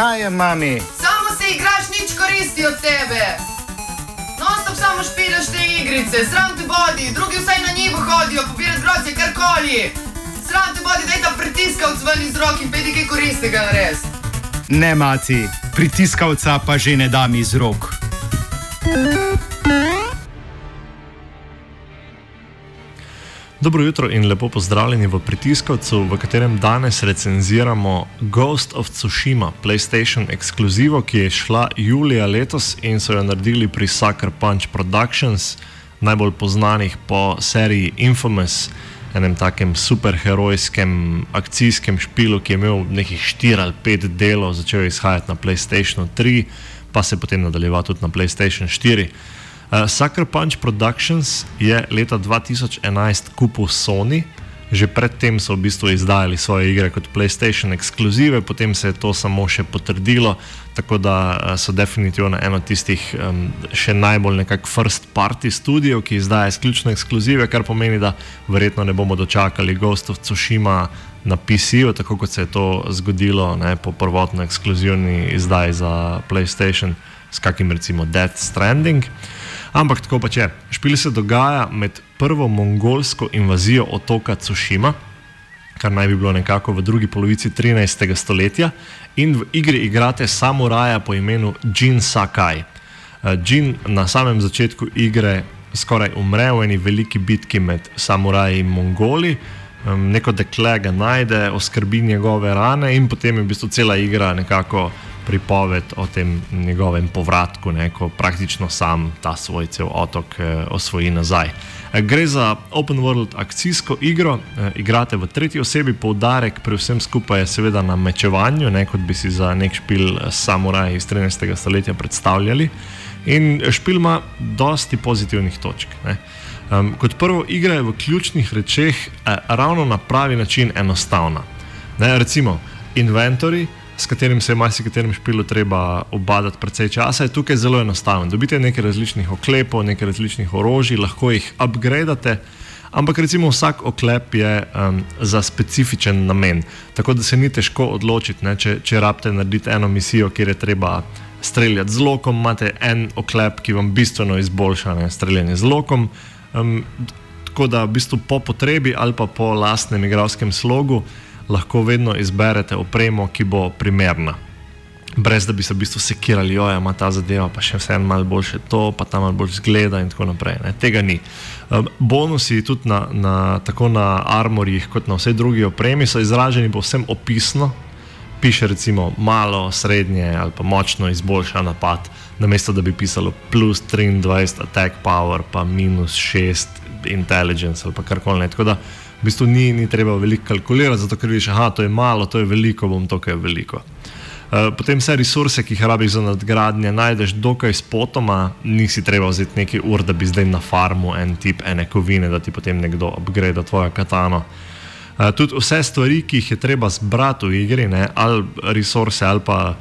dajem, mami. Samo se igraš, nič koristi od tebe. Non-stop samo špilaš te igrice, sram te bodi, drugi vsaj na njivo hodijo, pobirat grozdje, karkoli. Sram te bodi, daj ta pritiskavc ven iz roki in pedi kaj koristega nares. Ne, maci, pritiskavca pa že ne dam iz rok. Dobro jutro in lepo pozdravljeni v Pritiskavcu, v katerem danes recenziramo Ghost of Tsushima, PlayStation ekskluzivo, ki je šla julija letos in so jo naredili pri Sucker Punch Productions, najbolj poznanih po seriji Infamous, enem takem superherojskem akcijskem špilu, ki je imel nekih 4 ali 5 delov, začel izhajati na PlayStationu 3, pa se potem nadaljeval tudi na PlayStation 4. Sucker Punch Productions je leta 2011 kupil Sony, že predtem so v bistvu izdajali svoje igre kot PlayStation ekskluzive, potem se je to samo še potrdilo, tako da so definitivno eno tistih še najbolj nekak first party studio, ki izdaja izključno ekskluzive, kar pomeni, da verjetno ne bomo dočakali Ghost of Tsushima na PC-u, tako kot se je to zgodilo po prvotno ekskluzivni izdaji za PlayStation s kakim recimo Death Stranding. Ampak tako pač je. Špil se dogaja med prvo mongolsko invazijo otoka Tsushima, kar naj bi bilo nekako v drugi polovici 13. stoletja, in v igri igrate samuraja po imenu Jin Sakai. Jin na samem začetku igre skoraj umre v eni veliki bitki med samuraji in Mongoli, neko dekle ga najde, oskrbi njegove rane in potem je v bistvu cela igra nekako pripoved o tem njegovem povratku, ko praktično sam ta svoj cel otok osvoji nazaj. Gre za open world akcijsko igro, igrate v tretji osebi, poudarek pri vsem skupaj je seveda na mečevanju, kot bi si za nek špil samuraji iz 13. stoletja predstavljali. In špil ima dosti pozitivnih točk. Kot prvo, igra je v ključnih rečeh ravno na pravi način enostavna. Recimo, inventory, s katerim se je marsikaterem špilu treba obadati precej časa, je tukaj zelo enostaven. Dobite nekaj različnih oklepov, nekaj različnih orožij, lahko jih upgradate, ampak recimo vsak oklep je za specifičen namen, tako da se ni težko odločiti, če rabite narediti eno misijo, kjer je treba streljati z lokom, imate en oklep, ki vam bistveno izboljša streljanje z lokom, tako da v bistvu po potrebi ali pa po lastnem igralskem slogu lahko vedno izberete opremo, ki bo primerna. Brez da bi se v bistvu sekirali, ima ta zadeva, pa še vse malo boljše to, pa ta malo bolj zgleda in tako naprej. Tega ni. Bonusi tudi tako na armorjih kot na vsej drugi opremi so izraženi povsem opisno. Piše recimo malo, srednje ali pa močno izboljša napad, namesto da bi pisalo plus 23 attack power, pa minus 6 intelligence ali pa karkoli. Tako da v bistvu ni treba veliko kalkulirati, zato ker vidiš, to je malo, to je veliko, bom to, kaj je veliko. Potem vse resurse, ki jih rabiš za nadgradnje, najdeš dokaj spotoma, nisi treba vzeti nekaj ur, da bi zdaj na farmu en tip ene kovine, da ti potem nekdo upgrade tvojo katano. Tudi vse stvari, ki jih je treba zbrati v igri, ali resurse, ali pa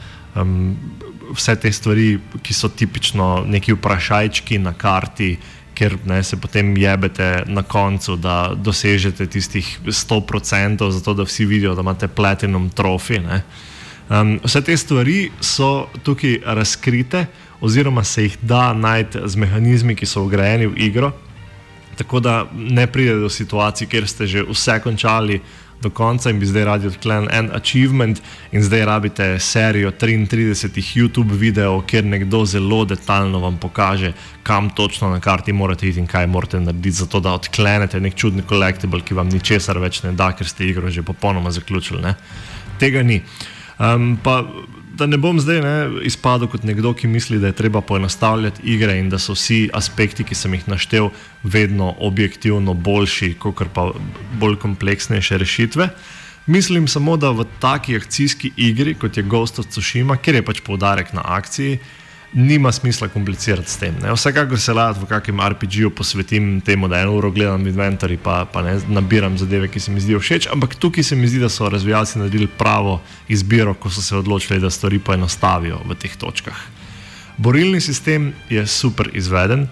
vse te stvari, ki so tipično neki vprašajčki na karti, ker se potem jebete na koncu, da dosežete tistih 100%, zato da vsi vidijo, da imate platinum trofi. Vse te stvari so tukaj razkrite, oziroma se jih da najti z mehanizmi, ki so vgrajeni v igro, tako da ne pride do situacij, kjer ste že vse končali do konca in bi zdaj radi odklenili en achievement in zdaj rabite serijo 33 YouTube videov, kjer nekdo zelo detaljno vam pokaže, kam točno na karti morate iti in kaj morate narediti, zato da odklenete nek čudni collectible, ki vam ničesar več ne da, ker ste igro že popolnoma zaključili. Tega ni. Pa da ne bom zdaj izpadel kot nekdo, ki misli, da je treba poenostavljati igre in da so vsi aspekti, ki sem jih naštel, vedno objektivno boljši, kakor pa bolj kompleksnejše rešitve. Mislim samo, da v taki akcijski igri, kot je Ghost of Tsushima, ker je pač poudarek na akciji, nima smisla komplicirati s tem. Vsekakor se lahko v kakem RPG-u posvetim temu, da 1 uro gledam inventory pa nabiram zadeve, ki se mi zdijo všeč, ampak tukaj se mi zdi, da so razvijalci naredili pravo izbiro, ko so se odločili, da stvari poenostavijo v teh točkah. Borilni sistem je super izveden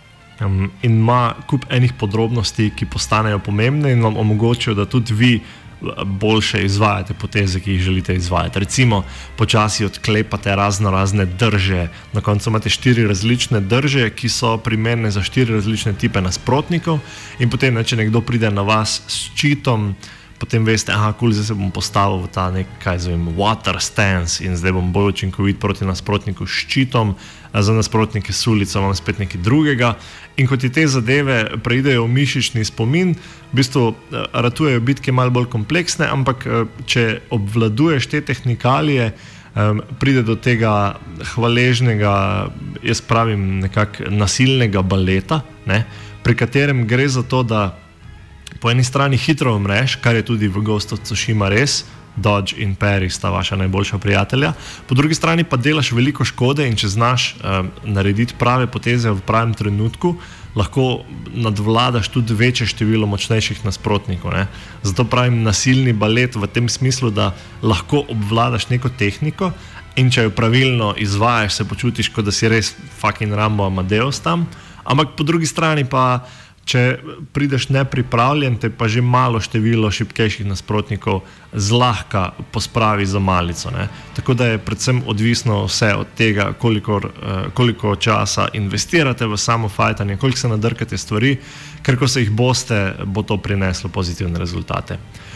in ima kup enih podrobnosti, ki postanejo pomembne in vam omogočijo, da tudi vi boljše izvajate poteze, ki jih želite izvajati. Recimo, počasi odklepate razne drže. Na koncu imate 4 različne drže, ki so primerne za 4 različne tipe nasprotnikov in potem, če nekdo pride na vas s ščitom, potem veste, zdaj se bom postavil v ta water stance in zdaj bom bolj učinkovit proti nasprotniku s ščitom, za nasprotnike s ulico imam spet nekaj drugega. In ko ti te zadeve preidejo v mišični spomin, v bistvu ratujejo bitke malo bolj kompleksne, ampak če obvladuješ te tehnikalije, pride do tega hvaležnega, jaz pravim nekako nasilnega baleta, ne, pri katerem gre za to, da po eni strani hitro umreš, kar je tudi v Ghost of Tsushima res, Dodge in Parry sta vaša najboljša prijatelja, po drugi strani pa delaš veliko škode in če znaš narediti prave poteze v pravem trenutku, lahko nadvladaš tudi večje število močnejših nasprotnikov. Ne? Zato pravim nasilni balet v tem smislu, da lahko obvladaš neko tehniko in če jo pravilno izvajaš, se počutiš, kot da si res fucking Rambo Amadeus tam, ampak po drugi strani pa če prideš nepripravljen, te pa že malo število šibkejših nasprotnikov zlahka pospravi za malico. Ne? Tako da je predvsem odvisno vse od tega, koliko časa investirate v samo fajtanje, koliko se nadrkate stvari, ker ko se jih boste, bo to prineslo pozitivne rezultate.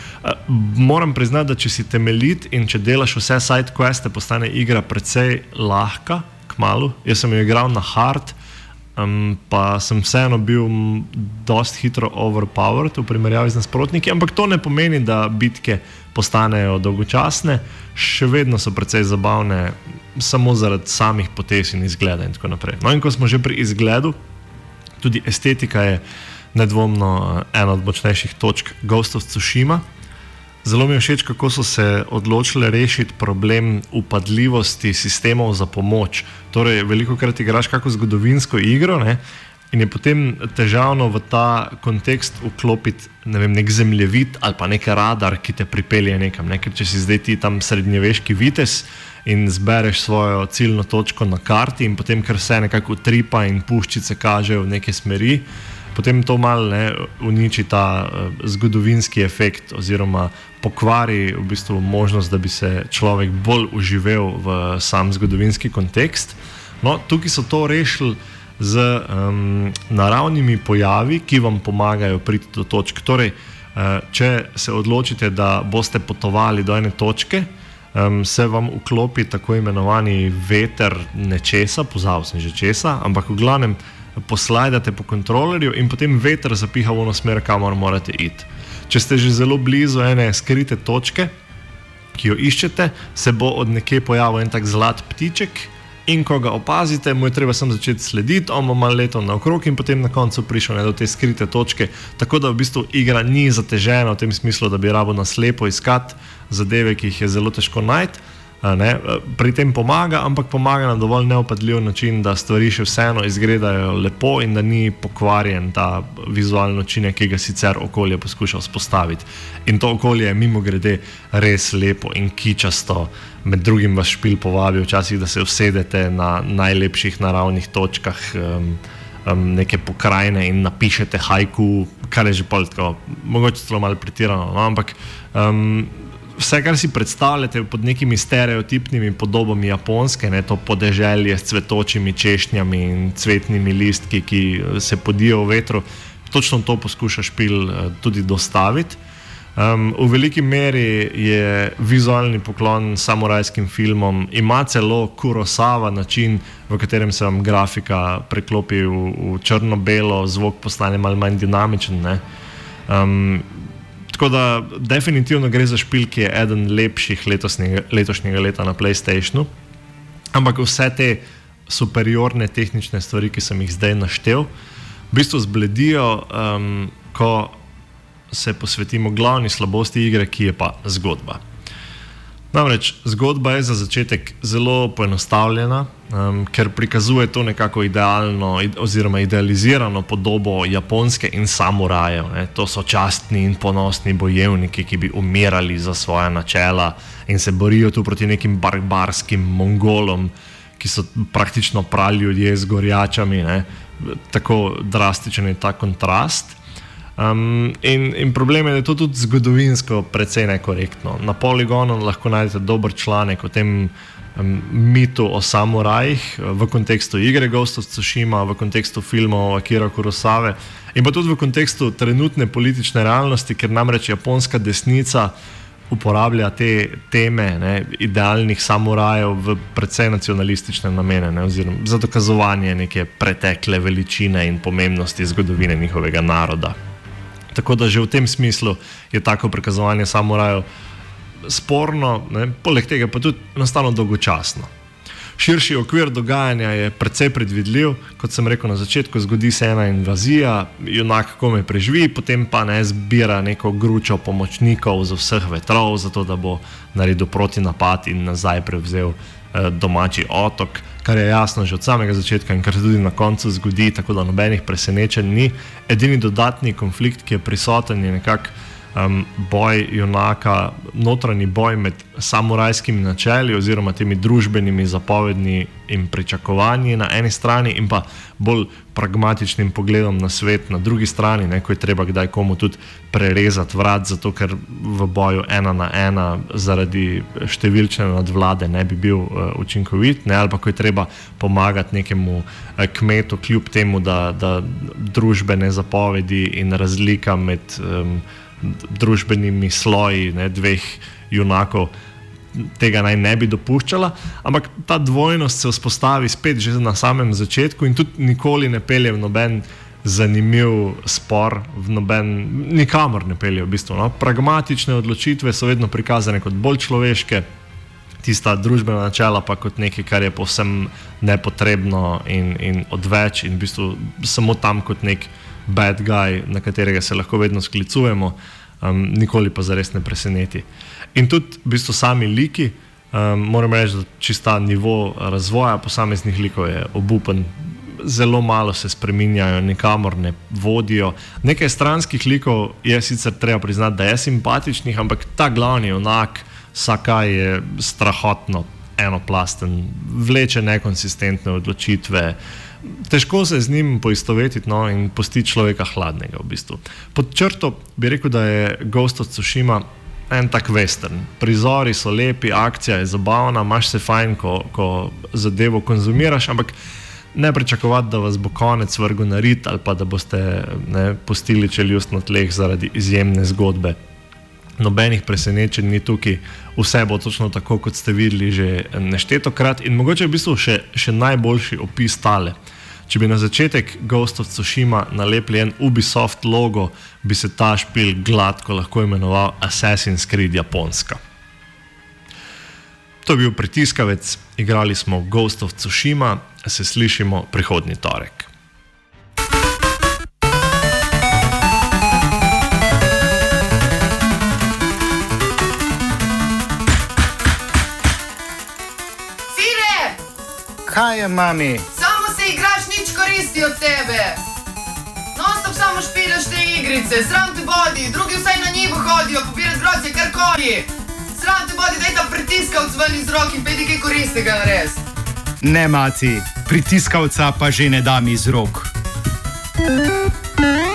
Moram priznati, da če si temeljit in če delaš vse side queste, postane igra precej lahka, kmalu. Jaz sem jo igral na hard, pa sem vseeno bil dosti hitro overpowered v primerjavi z nasprotniki, ampak to ne pomeni, da bitke postanejo dolgočasne, še vedno so precej zabavne samo zaradi samih potez in izgleda in tako naprej. No in ko smo že pri izgledu, tudi estetika je nedvomno ena od močnejših točk Ghost of Tsushima. Zelo mi je všeč, kako so se odločili rešiti problem upadljivosti sistemov za pomoč. Torej, velikokrat igraš kako zgodovinsko igro, ne? In je potem težavno v ta kontekst vklopiti nek zemljevid ali pa nek radar, ki te pripelje nekam. Ne? Ker če si zdaj ti tam srednjeveški vitez in zbereš svojo ciljno točko na karti in potem kar vse nekako utripa in puščice kažejo v neke smeri, potem to malo uniči ta zgodovinski efekt oziroma pokvari v bistvu možnost, da bi se človek bolj uživel v sam zgodovinski kontekst. No, tukaj so to rešili z naravnimi pojavi, ki vam pomagajo priti do točk. Torej, če se odločite, da boste potovali do ene točke, se vam vklopi tako imenovani veter nečesa, pozabil sem že česa, ampak v glavnem poslajdate po kontrolerju in potem veter zapiha v ono smer, kamor morate iti. Če ste že zelo blizu ene skrite točke, ki jo iščete, se bo od nekje pojavil en tak zlat ptiček in ko ga opazite, mu je treba samo začeti slediti, on bo malo letel naokrog in potem na koncu prišel do te skrite točke, tako da v bistvu igra ni zatežena v tem smislu, da bi rabo naslepo iskati zadeve, ki jih je zelo težko najti. Ne, pri tem pomaga, ampak pomaga na dovolj neopadljiv način, da stvari še vseeno izgledajo lepo in da ni pokvarjen ta vizualni učinek, ki ga sicer okolje poskuša vzpostaviti. In to okolje je mimogrede res lepo in kičasto. Med drugim vas špil povabi včasih, da se usedete na najlepših naravnih točkah neke pokrajine in napišete haiku, kar je že pol tako, mogoče celo malo pretirano, no, ampak vse, kar si predstavljate pod nekimi stereotipnimi podobami Japonske, ne, to podeželje s cvetočimi češnjami in cvetnimi listki, ki se podijo v vetru, točno to poskuša špil tudi dostaviti. V veliki meri je vizualni poklon samurajskim filmom, ima celo Kurosawa način, v katerem se vam grafika preklopi v črno-belo, zvok postane malo manj dinamičen, ne. Tako da definitivno gre za špil, ki je eden lepših letošnjega leta na PlayStationu, ampak vse te superiorne tehnične stvari, ki sem jih zdaj naštel, v bistvu zbledijo, ko se posvetimo glavni slabosti igre, ki je pa zgodba. Namreč, zgodba je za začetek zelo poenostavljena, ker prikazuje to nekako idealno oziroma idealizirano podobo Japonske in samurajev. Ne. To so častni in ponosni bojevniki, ki bi umirali za svoja načela in se borijo tu proti nekim barbarskim Mongolom, ki so praktično pravi ljudje z gorjačami. Ne. Tako drastičen je ta kontrast. In problem je, da je to tudi zgodovinsko precej nekorektno. Na Polygonu lahko najdete dober članek o tem mitu o samurajih v kontekstu igre Ghost of Tsushima, v kontekstu filmov Akira Kurosave in pa tudi v kontekstu trenutne politične realnosti, ker namreč japonska desnica uporablja te teme idealnih samurajev v precej nacionalistične namene, oziroma za dokazovanje neke pretekle veličine in pomembnosti zgodovine njihovega naroda. Tako da že v tem smislu je tako prikazovanje samurajev sporno, poleg tega pa tudi enostavno dolgočasno. Širši okvir dogajanja je precej predvidljiv, kot sem rekel na začetku, zgodi se ena invazija, junak komaj preživi, potem pa zbira neko gručo pomočnikov z vseh vetrov, zato da bo naredil protinapad in nazaj prevzel domači otok, kar je jasno že od samega začetka in kar se tudi na koncu zgodi, tako da nobenih presenečenj ni. Edini dodatni konflikt, ki je prisoten, je nekako boj junaka, notranji boj med samurajskimi načeli oziroma temi družbenimi zapovedni in pričakovanji na eni strani in pa bolj pragmatičnim pogledom na svet na drugi strani, ko je treba kdaj komu tudi prerezati vrat, zato ker v boju 1-1 zaradi številčne nadvlade ne bi bil učinkovit, ali pa ko je treba pomagati nekemu kmetu kljub temu, da družbene zapovedi in razlika med družbenimi sloji dveh junakov tega naj ne bi dopuščala, ampak ta dvojnost se vzpostavi spet že na samem začetku in tudi nikoli ne pelje v noben zanimiv spor, nikamor ne pelje v bistvu. Pragmatične odločitve so vedno prikazane kot bolj človeške, tista družbena načela pa kot nekaj, kar je povsem nepotrebno in odveč in v bistvu samo tam kot nek bad guy, na katerega se lahko vedno sklicujemo, nikoli pa zares ne preseneti. In tudi v bistvu sami liki, moram reči, da čista nivo razvoja posameznih likov je obupen, zelo malo se spreminjajo, nikamor ne vodijo. Nekaj stranskih likov je sicer treba priznati, da je simpatičnih, ampak ta glavni junak Sakai je strahotno enoplasten, vleče nekonsistentne odločitve, težko se z njim poistovetiti in pustiti človeka hladnega v bistvu. Pod črto bi rekel, da je Ghost of Tsushima en tak western. Prizori so lepi, akcija je zabavna, imaš se fajn, ko zadevo konzumiraš, ampak ne pričakovati, da vas bo konec vrgel na rit ali pa da boste pustili čeljust na tleh zaradi izjemne zgodbe. Nobenih presenečenj ni tukaj, vse bo točno tako, kot ste videli že neštetokrat in mogoče v bistvu še najboljši opis tale. Če bi na začetek Ghost of Tsushima nalepili en Ubisoft logo, bi se ta špil gladko lahko imenoval Assassin's Creed Japonska. To je bil Pritiskavec, igrali smo Ghost of Tsushima, se slišimo prihodnji torek. Kaj je, mami? Samo se igraš, nič koristi od tebe. Non-stop samo špilaš te igrice, sram te bodi, drugi vsaj na njivo hodijo, pobirati grozdje, karkoli. Sram te bodi, daj ta pritiskavc ven iz rok in pedi kaj koristnega nares. Ne, mati, pritiskavca pa že ne dam iz rok.